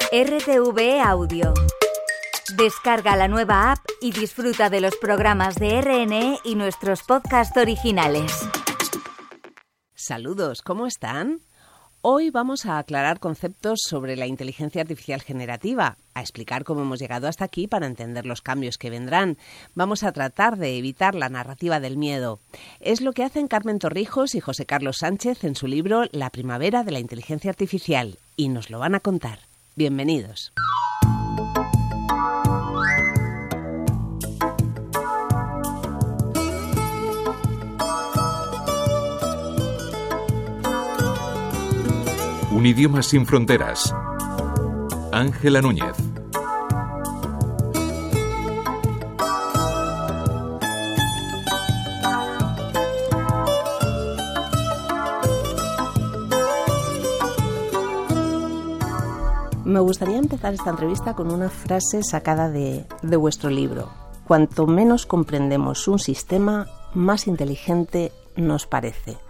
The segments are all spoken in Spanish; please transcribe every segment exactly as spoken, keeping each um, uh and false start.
R T V E Audio. Descarga la nueva app y disfruta de los programas de R N E y nuestros podcasts originales. Saludos, ¿cómo están? Hoy vamos a aclarar conceptos sobre la inteligencia artificial generativa, a explicar cómo hemos llegado hasta aquí para entender los cambios que vendrán. Vamos a tratar de evitar la narrativa del miedo. Es lo que hacen Carmen Torrijos y José Carlos Sánchez en su libro La primavera de la inteligencia artificial, y nos lo van a contar. Bienvenidos. Un idioma sin fronteras. Ángela Núñez. Me gustaría empezar esta entrevista con una frase sacada de, de vuestro libro. Cuanto menos comprendemos un sistema, más inteligente nos parece.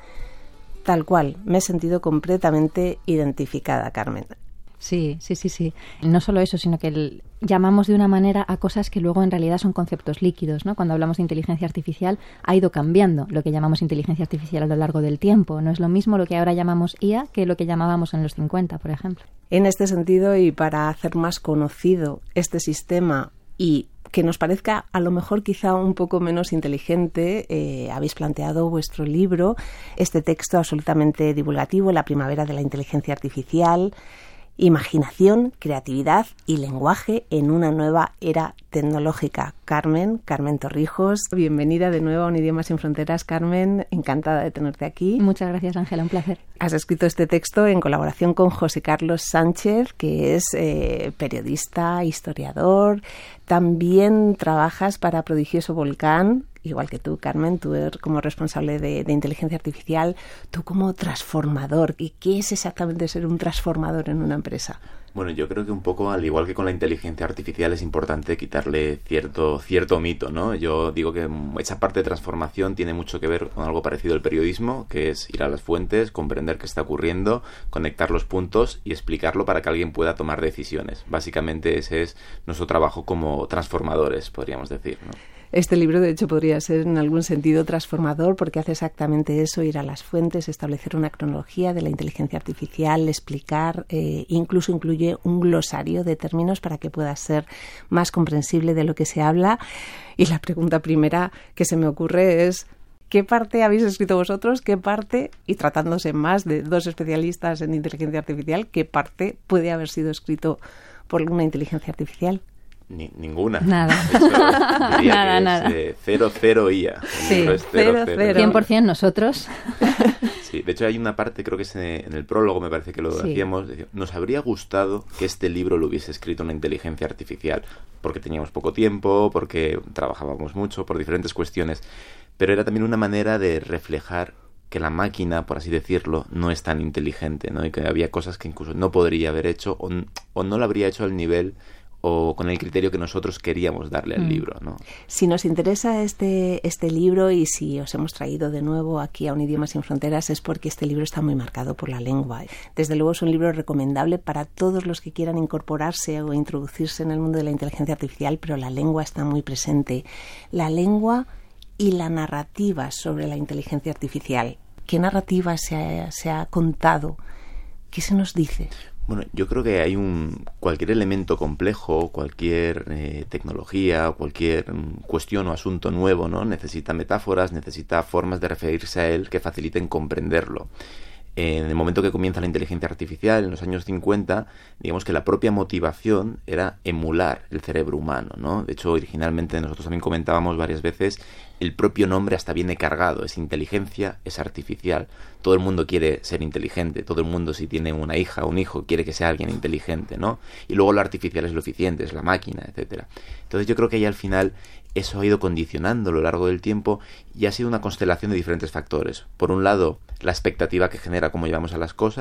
Tal cual, me he sentido completamente identificada, Carmen. Sí, sí, sí, sí. No solo eso, sino que el, llamamos de una manera a cosas que luego en realidad son conceptos líquidos, ¿no? Cuando hablamos de inteligencia artificial ha ido cambiando lo que llamamos inteligencia artificial a lo largo del tiempo. No es lo mismo lo que ahora llamamos I A que lo que llamábamos en los cincuenta, por ejemplo. En este sentido, y para hacer más conocido este sistema y que nos parezca a lo mejor quizá un poco menos inteligente, eh, habéis planteado vuestro libro, este texto absolutamente divulgativo, La primavera de la inteligencia artificial, imaginación, creatividad y lenguaje en una nueva era tecnológica. Carmen, Carmen Torrijos, bienvenida de nuevo a Un idioma sin fronteras, Carmen, encantada de tenerte aquí. Muchas gracias, Ángela, un placer. Has escrito este texto en colaboración con José Carlos Sánchez, que es eh, periodista, historiador. También trabajas para Prodigioso Volcán, igual que tú, Carmen, tú eres como responsable de, de inteligencia artificial, tú como transformador. ¿Y qué es exactamente ser un transformador en una empresa? Bueno, yo creo que un poco, al igual que con la inteligencia artificial, es importante quitarle cierto cierto mito, ¿no? Yo digo que esa parte de transformación tiene mucho que ver con algo parecido al periodismo, que es ir a las fuentes, comprender qué está ocurriendo, conectar los puntos y explicarlo para que alguien pueda tomar decisiones. Básicamente ese es nuestro trabajo como transformadores, podríamos decir, ¿no? Este libro, de hecho, podría ser en algún sentido transformador porque hace exactamente eso, ir a las fuentes, establecer una cronología de la inteligencia artificial, explicar, eh, incluso incluye un glosario de términos para que pueda ser más comprensible de lo que se habla. Y la pregunta primera que se me ocurre es, ¿qué parte habéis escrito vosotros? ¿Qué parte, y tratándose más de dos especialistas en inteligencia artificial, qué parte puede haber sido escrito por una inteligencia artificial? Ni, ninguna. Nada. Eso, nada, nada. Es, eh, cero, cero I A. Sí, es cero, cero. cien por ciento nosotros. Sí, de hecho hay una parte, creo que es en el prólogo, me parece que lo Sí. decíamos, nos habría gustado que este libro lo hubiese escrito una inteligencia artificial, porque teníamos poco tiempo, porque trabajábamos mucho, por diferentes cuestiones, pero era también una manera de reflejar que la máquina, por así decirlo, no es tan inteligente, ¿no? Y que había cosas que incluso no podría haber hecho o, o no lo habría hecho al nivel o con el criterio que nosotros queríamos darle al mm. libro, ¿no? Si nos interesa este, este libro y si os hemos traído de nuevo aquí a Un idioma sin fronteras es porque este libro está muy marcado por la lengua. Desde luego es un libro recomendable para todos los que quieran incorporarse o introducirse en el mundo de la inteligencia artificial, pero la lengua está muy presente. La lengua y la narrativa sobre la inteligencia artificial. ¿Qué narrativa se ha, se ha contado? ¿Qué se nos dice? Bueno, yo creo que hay un cualquier elemento complejo, cualquier eh, tecnología, cualquier um, cuestión o asunto nuevo, ¿no? Necesita metáforas, necesita formas de referirse a él que faciliten comprenderlo. En el momento que comienza la inteligencia artificial, en los años cincuenta, digamos que la propia motivación era emular el cerebro humano, ¿no? De hecho, originalmente nosotros también comentábamos varias veces, el propio nombre hasta viene cargado, es inteligencia, es artificial. Todo el mundo quiere ser inteligente, todo el mundo si tiene una hija o un hijo quiere que sea alguien inteligente, ¿no? Y luego lo artificial es lo eficiente, es la máquina, etcétera. Entonces yo creo que ahí al final eso ha ido condicionando a lo largo del tiempo y ha sido una constelación de diferentes factores. Por un lado, la expectativa que genera cómo llevamos a las cosas.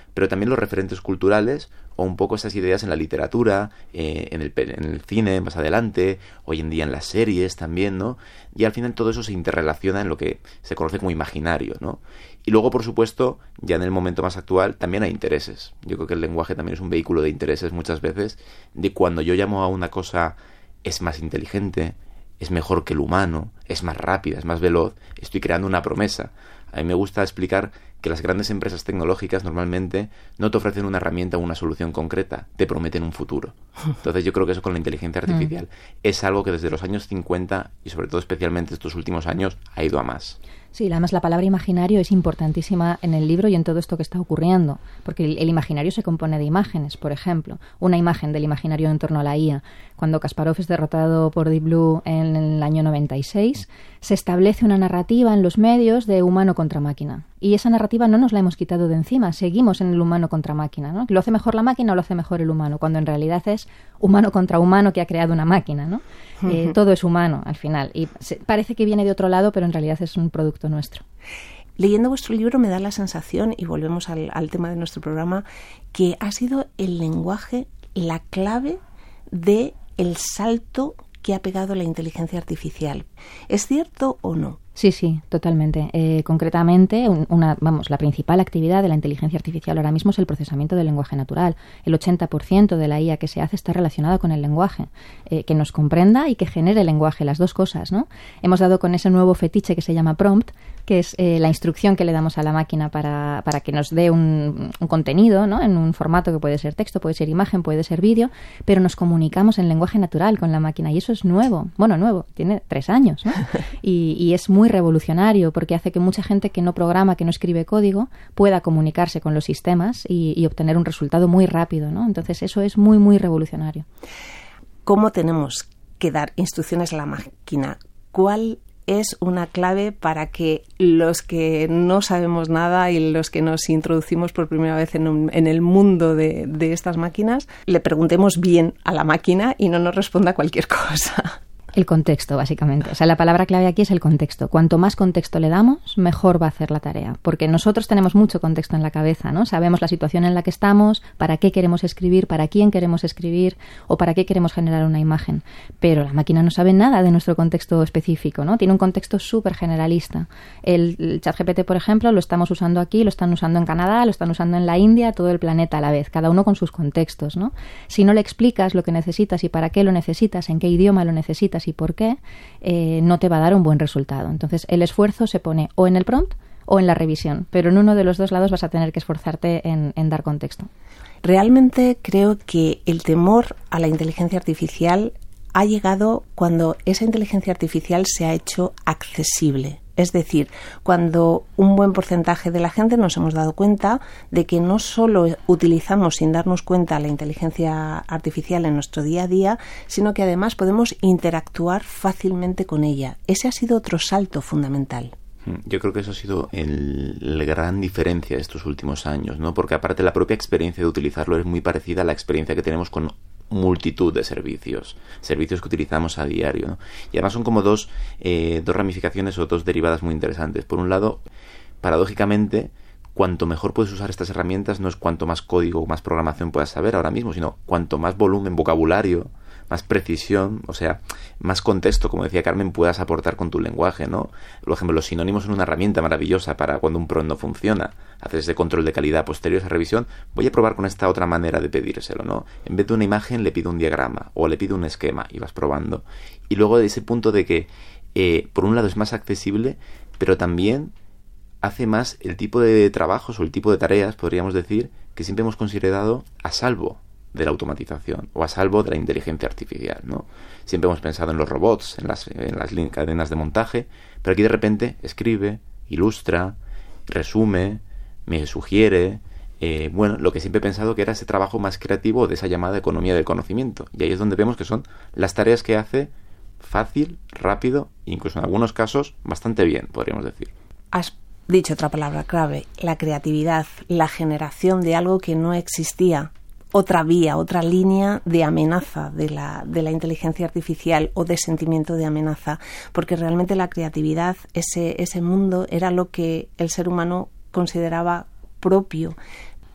pero también los referentes culturales o un poco esas ideas en la literatura, eh, en, el, en el cine más adelante, hoy en día en las series también, ¿no? Y al final todo eso se interrelaciona en lo que se conoce como imaginario, ¿no? Y luego, por supuesto, ya en el momento más actual, también hay intereses. Yo creo que el lenguaje también es un vehículo de intereses muchas veces, de cuando yo llamo a una cosa es más inteligente, es mejor que el humano, es más rápida, es más veloz, estoy creando una promesa. A mí me gusta explicar que las grandes empresas tecnológicas normalmente no te ofrecen una herramienta o una solución concreta, te prometen un futuro. Entonces yo creo que eso con la inteligencia artificial mm. es algo que desde los años cincuenta y sobre todo especialmente estos últimos años ha ido a más. Sí, además la palabra imaginario es importantísima en el libro y en todo esto que está ocurriendo, porque el, el imaginario se compone de imágenes, por ejemplo, una imagen del imaginario en torno a la I A. Cuando Kasparov es derrotado por Deep Blue en el año noventa y seis, se establece una narrativa en los medios de humano contra máquina. Y esa narrativa no nos la hemos quitado de encima, seguimos en el humano contra máquina, ¿no? ¿Lo hace mejor la máquina o lo hace mejor el humano? Cuando en realidad es humano contra humano que ha creado una máquina, ¿no? Uh-huh. Eh, todo es humano al final. Y se, parece que viene de otro lado, pero en realidad es un producto nuestro. Leyendo vuestro libro me da la sensación, y volvemos al, al tema de nuestro programa, que ha sido el lenguaje la clave de el salto que ha pegado la inteligencia artificial. ¿Es cierto o no? Sí, sí, totalmente. Eh, concretamente, un, una, vamos, la principal actividad de la inteligencia artificial ahora mismo es el procesamiento del lenguaje natural. El ochenta por ciento de la I A que se hace está relacionada con el lenguaje, eh, que nos comprenda y que genere lenguaje, las dos cosas, ¿no? Hemos dado con ese nuevo fetiche que se llama prompt, que es eh, la instrucción que le damos a la máquina para, para que nos dé un, un contenido, ¿no? En un formato que puede ser texto, puede ser imagen, puede ser vídeo, pero nos comunicamos en lenguaje natural con la máquina y eso es nuevo. Bueno, nuevo, tiene tres años, ¿no? Y, y es muy revolucionario porque hace que mucha gente que no programa, que no escribe código, pueda comunicarse con los sistemas y, y obtener un resultado muy rápido, ¿no? Entonces eso es muy, muy revolucionario. ¿Cómo tenemos que dar instrucciones a la máquina? ¿Cuál es una clave para que los que no sabemos nada y los que nos introducimos por primera vez en, un, en el mundo de, de estas máquinas le preguntemos bien a la máquina y no nos responda cualquier cosa? El contexto, básicamente. O sea, la palabra clave aquí es el contexto. Cuanto más contexto le damos, mejor va a hacer la tarea. Porque nosotros tenemos mucho contexto en la cabeza, ¿no? Sabemos la situación en la que estamos, para qué queremos escribir, para quién queremos escribir o para qué queremos generar una imagen. Pero la máquina no sabe nada de nuestro contexto específico, ¿no? Tiene un contexto súper generalista. El, el ChatGPT, por ejemplo, lo estamos usando aquí, lo están usando en Canadá, lo están usando en la India, todo el planeta a la vez, cada uno con sus contextos, ¿no? Si no le explicas lo que necesitas y para qué lo necesitas, en qué idioma lo necesitas y por qué, eh, no te va a dar un buen resultado. Entonces, el esfuerzo se pone o en el prompt o en la revisión, pero en uno de los dos lados vas a tener que esforzarte en, en dar contexto. Realmente creo que el temor a la inteligencia artificial ha llegado cuando esa inteligencia artificial se ha hecho accesible. Es decir, cuando un buen porcentaje de la gente nos hemos dado cuenta de que no solo utilizamos sin darnos cuenta la inteligencia artificial en nuestro día a día, sino que además podemos interactuar fácilmente con ella. Ese ha sido otro salto fundamental. Yo creo que eso ha sido el, la gran diferencia de estos últimos años, ¿no? Porque aparte la propia experiencia de utilizarlo es muy parecida a la experiencia que tenemos con multitud de servicios, servicios que utilizamos a diario, ¿no? Y además son como dos, eh, dos ramificaciones o dos derivadas muy interesantes. Por un lado, paradójicamente, cuanto mejor puedes usar estas herramientas no es cuanto más código o más programación puedas saber ahora mismo, sino cuanto más volumen, vocabulario, más precisión, o sea, más contexto, como decía Carmen, puedas aportar con tu lenguaje, ¿no? Por ejemplo, los sinónimos son una herramienta maravillosa para cuando un prompt no funciona, hacer ese control de calidad posterior a esa revisión. Voy a probar con esta otra manera de pedírselo, ¿no? En vez de una imagen le pido un diagrama o le pido un esquema y vas probando. Y luego de ese punto de que, eh, por un lado es más accesible, pero también hace más el tipo de trabajos o el tipo de tareas, podríamos decir, que siempre hemos considerado a salvo de la automatización o a salvo de la inteligencia artificial, ¿no? Siempre hemos pensado en los robots, en las, en las cadenas de montaje, pero aquí de repente escribe, ilustra, resume, me sugiere, eh, bueno, lo que siempre he pensado que era ese trabajo más creativo de esa llamada economía del conocimiento. Y ahí es donde vemos que son las tareas que hace fácil, rápido, incluso en algunos casos bastante bien, podríamos decir. Has dicho otra palabra clave, la creatividad, la generación de algo que no existía. Otra vía, otra línea de amenaza de la, de la inteligencia artificial o de sentimiento de amenaza, porque realmente la creatividad, ese, ese mundo, era lo que el ser humano consideraba propio.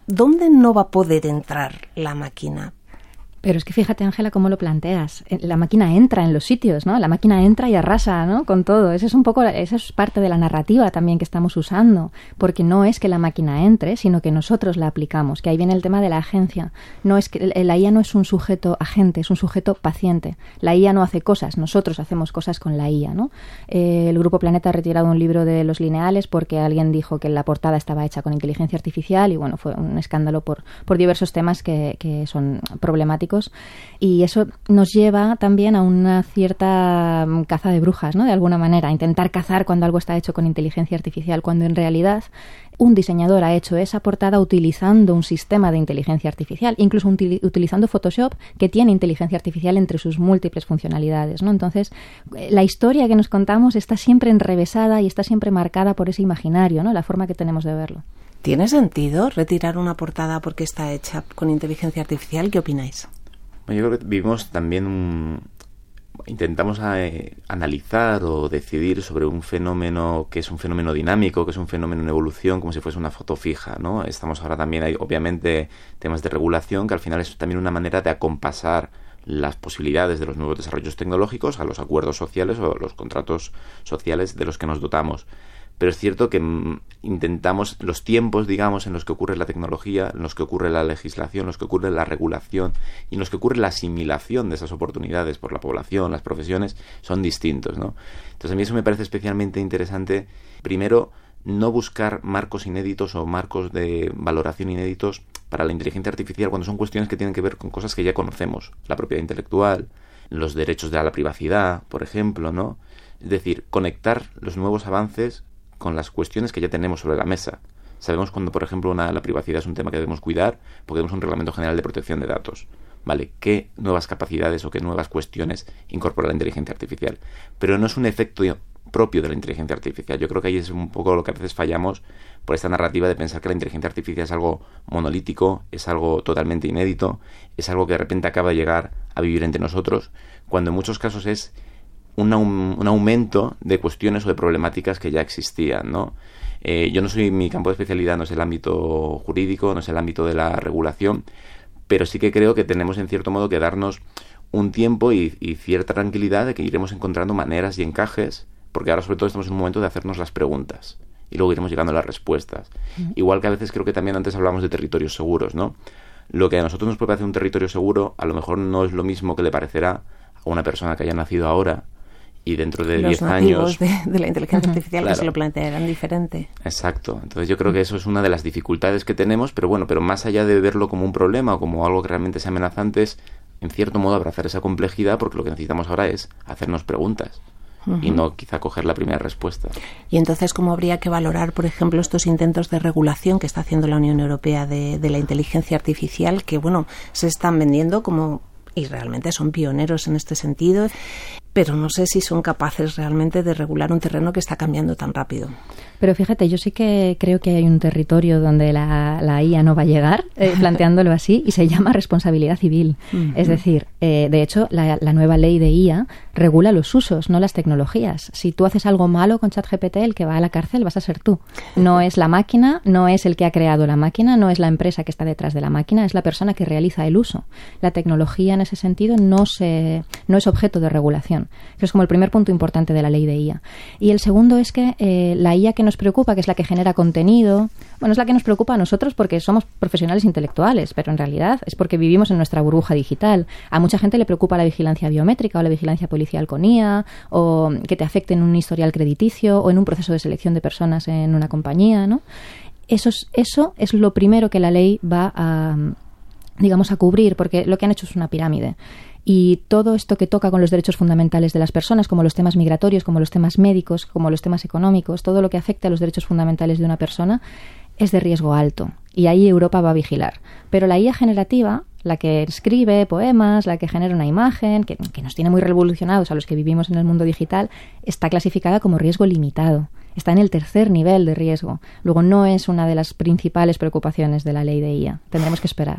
¿dónde no va a poder entrar la máquina? Pero es que fíjate, Ángela, cómo lo planteas. La máquina entra en los sitios, ¿no? La máquina entra y arrasa, ¿no? Con todo. Eso es un poco, eso es parte de la narrativa también que estamos usando, porque no es que la máquina entre, sino que nosotros la aplicamos. Que ahí viene el tema de la agencia. No es que la I A no es un sujeto agente, es un sujeto paciente. La I A no hace cosas, nosotros hacemos cosas con la I A, ¿no? Eh, el Grupo Planeta ha retirado un libro de los lineales porque alguien dijo que la portada estaba hecha con inteligencia artificial y bueno, fue un escándalo por por diversos temas que, que son problemáticos. Y eso nos lleva también a una cierta caza de brujas, ¿no? De alguna manera, a intentar cazar cuando algo está hecho con inteligencia artificial, cuando en realidad un diseñador ha hecho esa portada utilizando un sistema de inteligencia artificial, incluso util- utilizando Photoshop, que tiene inteligencia artificial entre sus múltiples funcionalidades, ¿no? Entonces, la historia que nos contamos está siempre enrevesada y está siempre marcada por ese imaginario, ¿no? La forma que tenemos de verlo. ¿Tiene sentido retirar una portada porque está hecha con inteligencia artificial? ¿Qué opináis? Bueno, yo creo que vivimos también un... Intentamos eh, analizar o decidir sobre un fenómeno que es un fenómeno dinámico, que es un fenómeno en evolución, como si fuese una foto fija, ¿no? Estamos ahora también, hay obviamente temas de regulación, que al final es también una manera de acompasar las posibilidades de los nuevos desarrollos tecnológicos a los acuerdos sociales o los contratos sociales de los que nos dotamos. Pero es cierto que mm, intentamos los tiempos, digamos, en los que ocurre la tecnología, en los que ocurre la legislación, en los que ocurre la regulación y en los que ocurre la asimilación de esas oportunidades por la población, las profesiones, son distintos, ¿no? Entonces a mí eso me parece especialmente interesante. Primero, no buscar marcos inéditos o marcos de valoración inéditos para la inteligencia artificial cuando son cuestiones que tienen que ver con cosas que ya conocemos. La propiedad intelectual, los derechos de la privacidad, por ejemplo, ¿no? Es decir, conectar los nuevos avances con las cuestiones que ya tenemos sobre la mesa. Sabemos cuando, por ejemplo, una, la privacidad es un tema que debemos cuidar porque tenemos un Reglamento General de Protección de Datos. ¿Vale? ¿Qué nuevas capacidades o qué nuevas cuestiones incorpora la inteligencia artificial? Pero no es un efecto propio de la inteligencia artificial. Yo creo que ahí es un poco lo que a veces fallamos por esta narrativa de pensar que la inteligencia artificial es algo monolítico, es algo totalmente inédito, es algo que de repente acaba de llegar a vivir entre nosotros, cuando en muchos casos es Un, un aumento de cuestiones o de problemáticas que ya existían, ¿no? Eh, yo no soy, mi campo de especialidad no es el ámbito jurídico, no es el ámbito de la regulación, pero sí que creo que tenemos en cierto modo que darnos un tiempo y, y cierta tranquilidad de que iremos encontrando maneras y encajes, porque ahora sobre todo estamos en un momento de hacernos las preguntas y luego iremos llegando a las respuestas. Uh-huh. Igual que a veces creo que también antes hablamos de territorios seguros, ¿no? Lo que a nosotros nos puede parecer un territorio seguro, a lo mejor no es lo mismo que le parecerá a una persona que haya nacido ahora y dentro de diez años... Los nativos de, de la inteligencia artificial, claro, que se lo plantearán diferente. Exacto. Entonces yo creo que eso es una de las dificultades que tenemos, pero bueno, pero más allá de verlo como un problema o como algo que realmente sea amenazante, es en cierto modo abrazar esa complejidad, porque lo que necesitamos ahora es hacernos preguntas. Uh-huh. Y no quizá coger la primera respuesta. Y entonces, ¿cómo habría que valorar, por ejemplo, estos intentos de regulación que está haciendo la Unión Europea de, de la inteligencia artificial, que, bueno, se están vendiendo como... y realmente son pioneros en este sentido, pero no sé si son capaces realmente de regular un terreno que está cambiando tan rápido. Pero fíjate, yo sí que creo que hay un territorio donde la, la I A no va a llegar, eh, planteándolo así, y se llama responsabilidad civil. Uh-huh. Es decir, eh, de hecho, la, la nueva ley de I A regula los usos, no las tecnologías. Si tú haces algo malo con ChatGPT, el que va a la cárcel vas a ser tú. No es la máquina, no es el que ha creado la máquina, no es la empresa que está detrás de la máquina, es la persona que realiza el uso. La tecnología en ese sentido no, se, no es objeto de regulación. Eso es como el primer punto importante de la ley de I A. Y el segundo es que eh, la I A que nos preocupa, que es la que genera contenido, bueno, es la que nos preocupa a nosotros porque somos profesionales intelectuales, pero en realidad es porque vivimos en nuestra burbuja digital. A mucha gente le preocupa la vigilancia biométrica o la vigilancia policial con I A, o que te afecte en un historial crediticio o en un proceso de selección de personas en una compañía, ¿no? Eso es, eso es lo primero que la ley va a, digamos, a cubrir, porque lo que han hecho es una pirámide. Y todo esto que toca con los derechos fundamentales de las personas, como los temas migratorios, como los temas médicos, como los temas económicos, todo lo que afecta a los derechos fundamentales de una persona, es de riesgo alto. Y ahí Europa va a vigilar. Pero la I A generativa, la que escribe poemas, la que genera una imagen, que, que nos tiene muy revolucionados a los que vivimos en el mundo digital, está clasificada como riesgo limitado. Está en el tercer nivel de riesgo. Luego no es una de las principales preocupaciones de la ley de I A. Tendremos que esperar.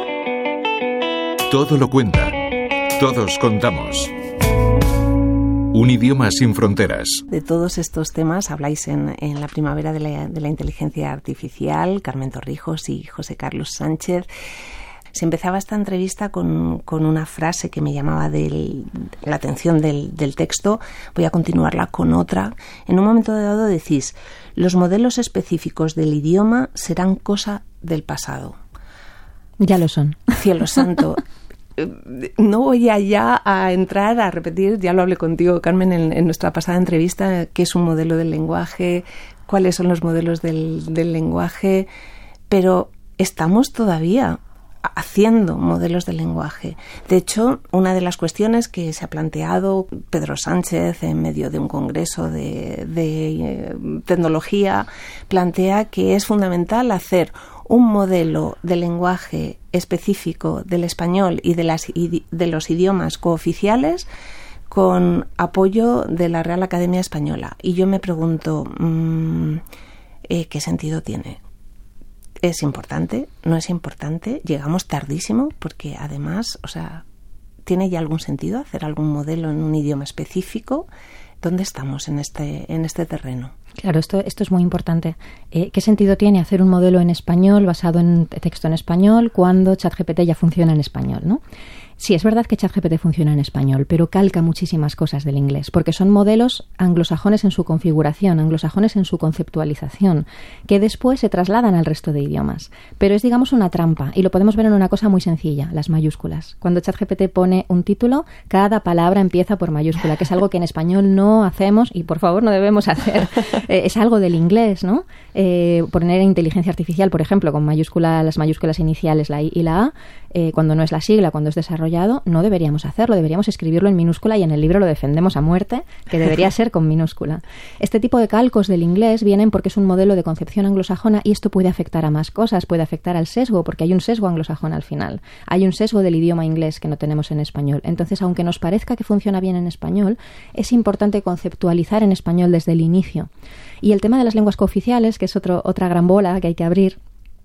Todo lo cuenta. Todos contamos. Un idioma sin fronteras. De todos estos temas habláis en, en la primavera de la, de la inteligencia artificial, Carmen Torrijos y José Carlos Sánchez. Se empezaba esta entrevista con, con una frase que me llamaba del, la atención del, del texto. Voy a continuarla con otra. En un momento dado decís, los modelos específicos del idioma serán cosa del pasado. Ya lo son. Cielo santo. No voy allá a entrar a repetir, ya lo hablé contigo, Carmen, en, en nuestra pasada entrevista, qué es un modelo del lenguaje, cuáles son los modelos del, del lenguaje, pero estamos todavía haciendo modelos del lenguaje. De hecho, una de las cuestiones que se ha planteado Pedro Sánchez en medio de un congreso de, de eh, tecnología, plantea que es fundamental hacer un modelo de lenguaje específico del español y de, las, y de los idiomas cooficiales con apoyo de la Real Academia Española. Y yo me pregunto, mmm, eh, ¿qué sentido tiene? ¿Es importante? ¿No es importante? Llegamos tardísimo porque además, o sea, ¿tiene ya algún sentido hacer algún modelo en un idioma específico? ¿Dónde estamos en este, en este terreno? Claro, esto, esto es muy importante. Eh, ¿Qué sentido tiene hacer un modelo en español basado en texto en español cuando ChatGPT ya funciona en español, ¿no? Sí, es verdad que ChatGPT funciona en español, pero calca muchísimas cosas del inglés, porque son modelos anglosajones en su configuración, anglosajones en su conceptualización, que después se trasladan al resto de idiomas. Pero es, digamos, una trampa, y lo podemos ver en una cosa muy sencilla, las mayúsculas. Cuando ChatGPT pone un título, cada palabra empieza por mayúscula, que es algo que en español no hacemos y, por favor, no debemos hacer. Eh, es algo del inglés, ¿no? Eh, poner inteligencia artificial, por ejemplo, con mayúscula, las mayúsculas iniciales, la I y la A, eh, cuando no es la sigla, cuando es desarrollado, no deberíamos hacerlo, deberíamos escribirlo en minúscula y en el libro lo defendemos a muerte, que debería ser con minúscula. Este tipo de calcos del inglés vienen porque es un modelo de concepción anglosajona y esto puede afectar a más cosas, puede afectar al sesgo, porque hay un sesgo anglosajón al final. Hay un sesgo del idioma inglés que no tenemos en español. Entonces, aunque nos parezca que funciona bien en español, es importante conceptualizar en español desde el inicio. Y el tema de las lenguas cooficiales, que es otro, otra gran bola que hay que abrir,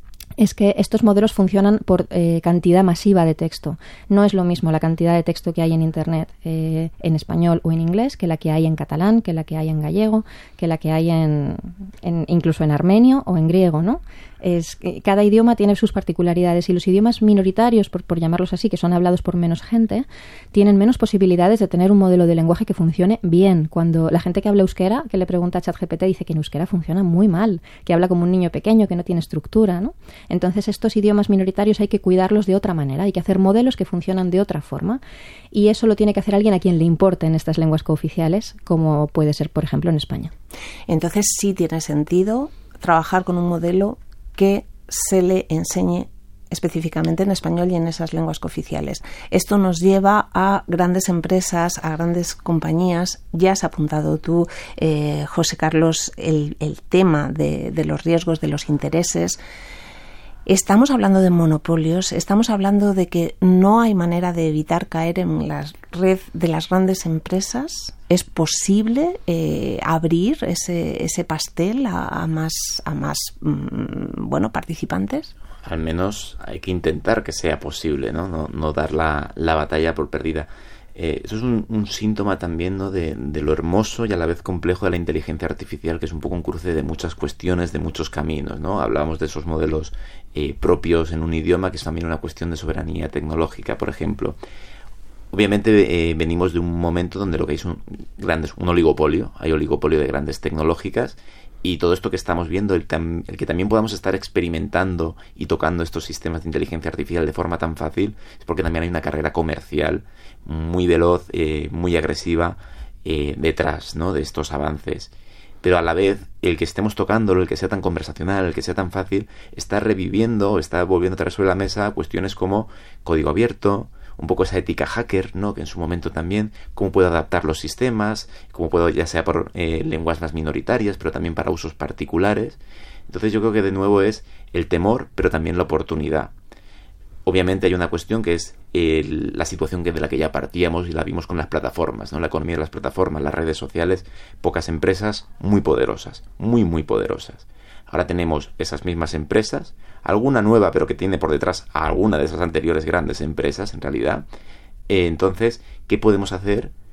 es que estos modelos funcionan por eh, cantidad masiva de texto. No es lo mismo la cantidad de texto que hay en Internet eh, en español o en inglés que la que hay en catalán, que la que hay en gallego, que la que hay en, en incluso en armenio o en griego, ¿no? Es, cada idioma tiene sus particularidades y los idiomas minoritarios, por, por llamarlos así, que son hablados por menos gente, tienen menos posibilidades de tener un modelo de lenguaje que funcione bien. Cuando la gente que habla euskera, que le pregunta a ChatGPT, dice que en euskera funciona muy mal, que habla como un niño pequeño, que no tiene estructura, ¿no? Entonces estos idiomas minoritarios hay que cuidarlos de otra manera, hay que hacer modelos que funcionan de otra forma y eso lo tiene que hacer alguien a quien le importen estas lenguas cooficiales, como puede ser, por ejemplo, en España. Entonces sí tiene sentido trabajar con un modelo que se le enseñe específicamente en español y en esas lenguas cooficiales. Esto nos lleva a grandes empresas, a grandes compañías. Ya has apuntado tú, eh, José Carlos, el, el tema de, de los riesgos, de los intereses. Estamos hablando de monopolios, estamos hablando de que no hay manera de evitar caer en la red de las grandes empresas. ¿Es posible eh, abrir ese, ese pastel a, a más, a más mmm, bueno, participantes? Al menos hay que intentar que sea posible, ¿no? No, no dar la, la batalla por perdida. Eh, eso es un, un síntoma también, ¿no? de, de lo hermoso y a la vez complejo de la inteligencia artificial, que es un poco un cruce de muchas cuestiones, de muchos caminos, ¿no? Hablábamos de esos modelos eh, propios en un idioma, que es también una cuestión de soberanía tecnológica, por ejemplo. Obviamente eh, venimos de un momento donde lo que hay es un, grandes, un oligopolio, hay oligopolio de grandes tecnológicas, y todo esto que estamos viendo, el, tam, el que también podamos estar experimentando y tocando estos sistemas de inteligencia artificial de forma tan fácil, es porque también hay una carrera comercial muy veloz, eh, muy agresiva eh, detrás, ¿no? de estos avances. Pero a la vez, el que estemos tocándolo, el que sea tan conversacional, el que sea tan fácil, está reviviendo, está volviendo a traer sobre la mesa cuestiones como código abierto, un poco esa ética hacker, ¿no? que en su momento también, cómo puedo adaptar los sistemas, cómo puedo, ya sea por eh, lenguas más minoritarias, pero también para usos particulares. Entonces yo creo que de nuevo es el temor, pero también la oportunidad. Obviamente hay una cuestión que es el, la situación que de la que ya partíamos y la vimos con las plataformas, ¿no? La economía de las plataformas, las redes sociales, pocas empresas muy poderosas, muy muy poderosas. Ahora tenemos esas mismas empresas, alguna nueva pero que tiene por detrás a alguna de esas anteriores grandes empresas en realidad. Eh, entonces, ¿qué podemos hacer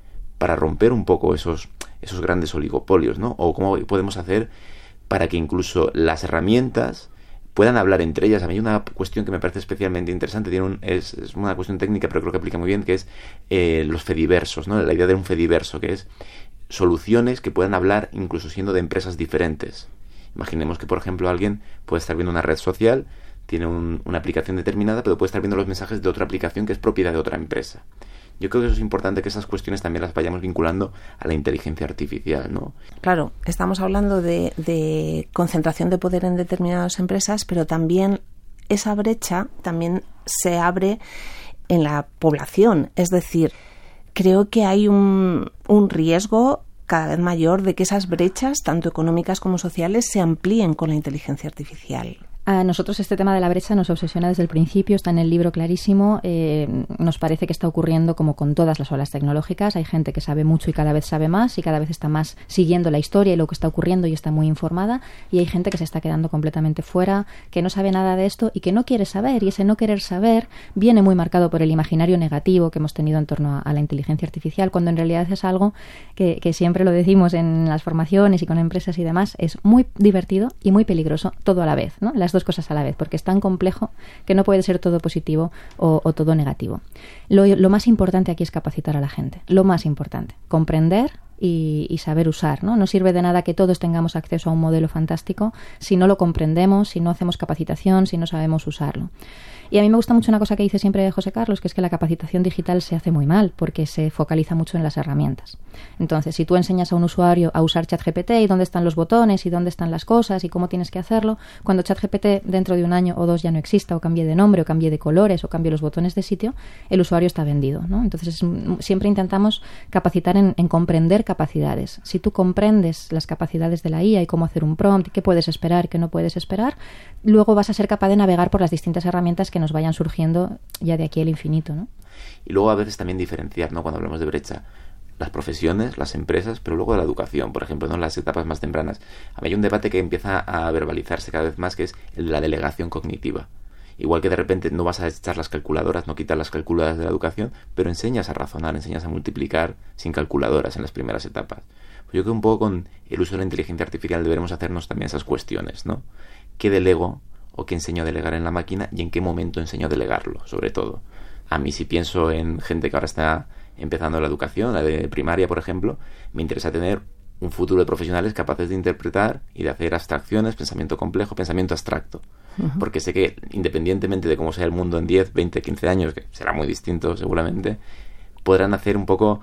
para romper un poco esos, esos grandes oligopolios, ¿no? O cómo podemos hacer para que incluso las herramientas puedan hablar entre ellas. A mí hay una cuestión que me parece especialmente interesante, tiene un, es, es una cuestión técnica, pero creo que aplica muy bien, que es eh, los fediversos, ¿no? La idea de un fediverso, que es soluciones que puedan hablar incluso siendo de empresas diferentes. Imaginemos que, por ejemplo, alguien puede estar viendo una red social, tiene un, una aplicación determinada, pero puede estar viendo los mensajes de otra aplicación que es propiedad de otra empresa. Yo creo que eso es importante, que esas cuestiones también las vayamos vinculando a la inteligencia artificial, ¿no? Claro, estamos hablando de, de concentración de poder en determinadas empresas, pero también esa brecha también se abre en la población. Es decir, creo que hay un, un riesgo cada vez mayor de que esas brechas, tanto económicas como sociales, se amplíen con la inteligencia artificial. A nosotros este tema de la brecha nos obsesiona desde el principio, está en el libro clarísimo, eh, nos parece que está ocurriendo como con todas las olas tecnológicas, hay gente que sabe mucho y cada vez sabe más y cada vez está más siguiendo la historia y lo que está ocurriendo y está muy informada, y hay gente que se está quedando completamente fuera, que no sabe nada de esto y que no quiere saber, y ese no querer saber viene muy marcado por el imaginario negativo que hemos tenido en torno a, a la inteligencia artificial, cuando en realidad es algo que, que siempre lo decimos en las formaciones y con empresas y demás, es muy divertido y muy peligroso todo a la vez, ¿no? Las dos cosas a la vez, porque es tan complejo que no puede ser todo positivo o, o todo negativo. Lo, lo más importante aquí es capacitar a la gente, lo más importante, comprender y, y saber usar, ¿no? No sirve de nada que todos tengamos acceso a un modelo fantástico si no lo comprendemos, si no hacemos capacitación, si no sabemos usarlo. Y a mí me gusta mucho una cosa que dice siempre José Carlos, que es que la capacitación digital se hace muy mal porque se focaliza mucho en las herramientas. Entonces, si tú enseñas a un usuario a usar ChatGPT y dónde están los botones y dónde están las cosas y cómo tienes que hacerlo, cuando ChatGPT dentro de un año o dos ya no exista o cambie de nombre o cambie de colores o cambie los botones de sitio, el usuario está vendido, ¿no? Entonces, siempre intentamos capacitar en, en comprender capacidades. Si tú comprendes las capacidades de la I A y cómo hacer un prompt, qué puedes esperar, qué no puedes esperar, luego vas a ser capaz de navegar por las distintas herramientas que nos vayan surgiendo ya de aquí al infinito, ¿no? Y luego a veces también diferenciar, ¿no? Cuando hablamos de brecha, las profesiones, las empresas, pero luego de la educación, por ejemplo, ¿no? Las etapas más tempranas. A mí hay un debate que empieza a verbalizarse cada vez más, que es el de la delegación cognitiva. Igual que de repente no vas a echar las calculadoras, no quitar las calculadoras de la educación, pero enseñas a razonar, enseñas a multiplicar sin calculadoras en las primeras etapas. Pues yo creo que un poco con el uso de la inteligencia artificial deberemos hacernos también esas cuestiones, ¿no? ¿Qué delego o qué enseño a delegar en la máquina y en qué momento enseño a delegarlo, sobre todo? A mí, si pienso en gente que ahora está empezando la educación, la de primaria, por ejemplo, me interesa tener un futuro de profesionales capaces de interpretar y de hacer abstracciones, pensamiento complejo, pensamiento abstracto. Uh-huh. Porque sé que, independientemente de cómo sea el mundo en diez, veinte, quince años, que será muy distinto seguramente, podrán hacer un poco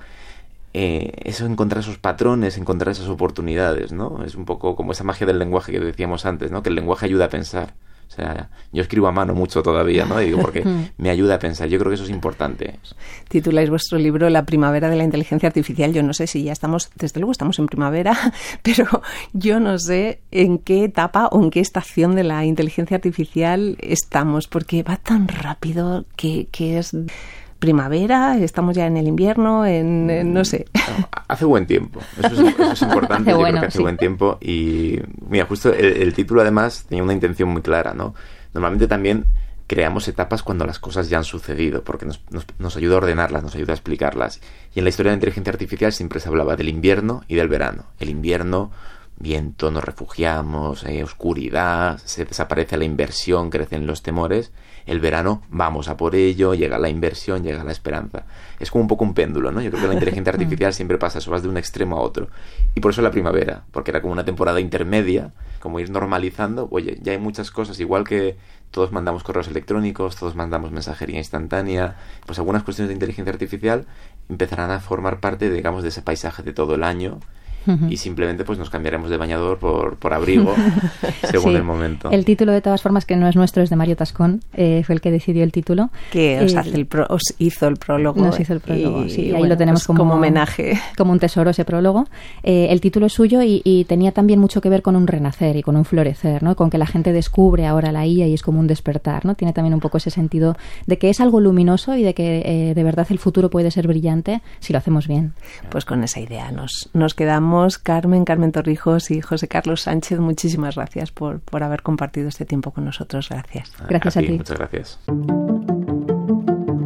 eh, eso, encontrar esos patrones, encontrar esas oportunidades, ¿no? Es un poco como esa magia del lenguaje que decíamos antes, ¿no? Que el lenguaje ayuda a pensar. O sea, yo escribo a mano mucho todavía, ¿no? Y digo, porque me ayuda a pensar. Yo creo que eso es importante. Tituláis vuestro libro La primavera de la inteligencia artificial. Yo no sé si ya estamos, desde luego estamos en primavera, pero yo no sé en qué etapa o en qué estación de la inteligencia artificial estamos, porque va tan rápido que, que es primavera, estamos ya en el invierno, en, en no sé. No, hace buen tiempo, eso es, eso es importante. Yo bueno, creo que hace sí. buen tiempo. Y mira, justo el, el título además tenía una intención muy clara, ¿no? Normalmente también creamos etapas cuando las cosas ya han sucedido, porque nos, nos, nos ayuda a ordenarlas, nos ayuda a explicarlas. Y en la historia de la inteligencia artificial siempre se hablaba del invierno y del verano. El invierno, viento, nos refugiamos, eh, oscuridad, se desaparece la inversión, crecen los temores. El verano, vamos a por ello, llega la inversión, llega la esperanza. Es como un poco un péndulo, ¿no? Yo creo que la inteligencia artificial siempre pasa eso, vas de un extremo a otro. Y por eso la primavera, porque era como una temporada intermedia, como ir normalizando. Oye, ya hay muchas cosas, igual que todos mandamos correos electrónicos, todos mandamos mensajería instantánea, pues algunas cuestiones de inteligencia artificial empezarán a formar parte, digamos, de ese paisaje de todo el año. Uh-huh. Y simplemente pues nos cambiaremos de bañador por, por abrigo según sí. el momento. El título, de todas formas, que no es nuestro, es de Mario Tascón, eh, fue el que decidió el título. Que os, eh, hace el pro, os hizo el prólogo. Nos hizo el prólogo, y, sí. Y ahí bueno, lo tenemos pues como, como homenaje. Como un tesoro ese prólogo. Eh, el título es suyo y, y tenía también mucho que ver con un renacer y con un florecer, ¿no? Con que la gente descubre ahora la I A y es como un despertar, ¿no? Tiene también un poco ese sentido de que es algo luminoso y de que eh, de verdad el futuro puede ser brillante si lo hacemos bien. Pues con esa idea nos, nos quedamos. Carmen, Carmen Torrijos y José Carlos Sánchez, muchísimas gracias por, por haber compartido este tiempo con nosotros. Gracias. Gracias a, a ti. Muchas gracias.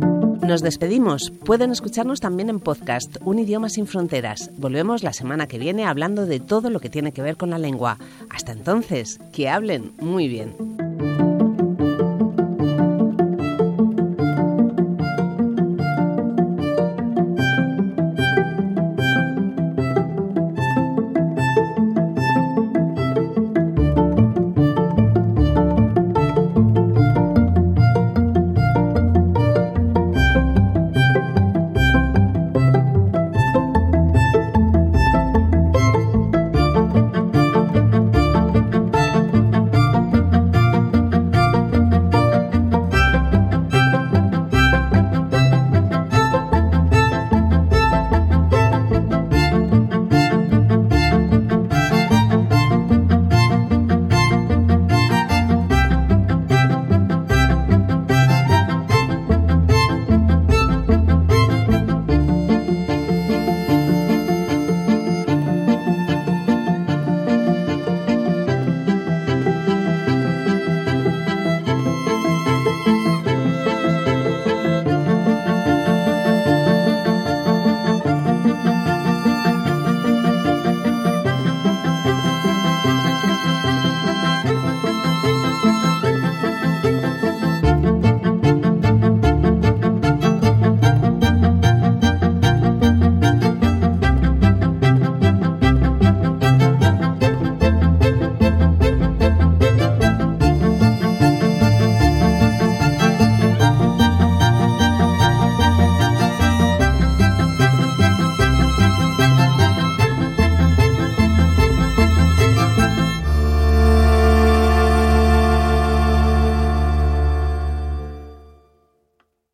Nos despedimos. Pueden escucharnos también en podcast, Un idioma sin fronteras. Volvemos la semana que viene hablando de todo lo que tiene que ver con la lengua. Hasta entonces, que hablen muy bien.